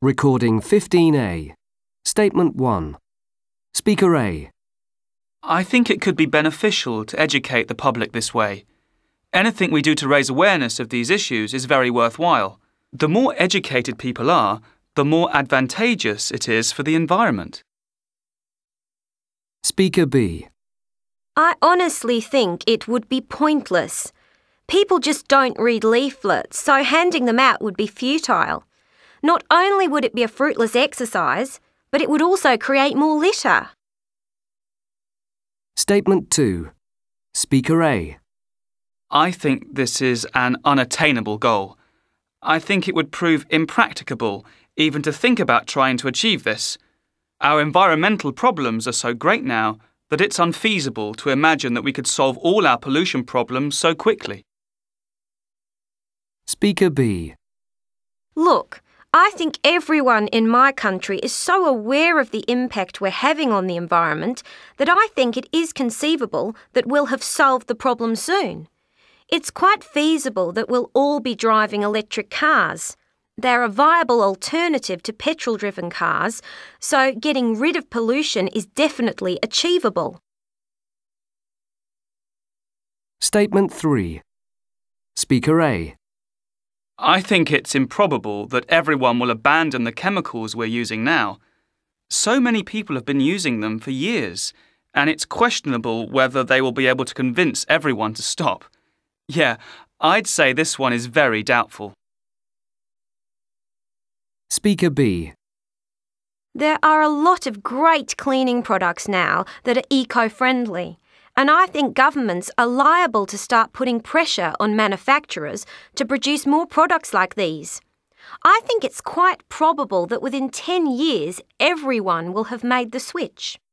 Recording 15A. Statement 1. Speaker A. I think it could be beneficial to educate the public this way. Anything we do to raise awareness of these issues is very worthwhile. The more educated people are, the more advantageous it is for the environment. Speaker B. I honestly think it would be pointless. People just don't read leaflets, so handing them out would be futile. Not only would it be a fruitless exercise, but it would also create more litter. Statement 2. Speaker A. I think this is an unattainable goal. I think it would prove impracticable even to think about trying to achieve this. Our environmental problems are so great now that it's unfeasible to imagine that we could solve all our pollution problems so quickly. Speaker B. Look, I think everyone in my country is so aware of the impact we're having on the environment that I think it is conceivable that we'll have solved the problem soon. It's quite feasible that we'll all be driving electric cars. They're a viable alternative to petrol-driven cars, so getting rid of pollution is definitely achievable. Statement 3. Speaker A. I think it's improbable that everyone will abandon the chemicals we're using now. So many people have been using them for years, and it's questionable whether they will be able to convince everyone to stop. Yeah, I'd say this one is very doubtful. Speaker B. There are a lot of great cleaning products now that are eco-friendly, and I think governments are liable to start putting pressure on manufacturers to produce more products like these. I think it's quite probable that within 10 years everyone will have made the switch.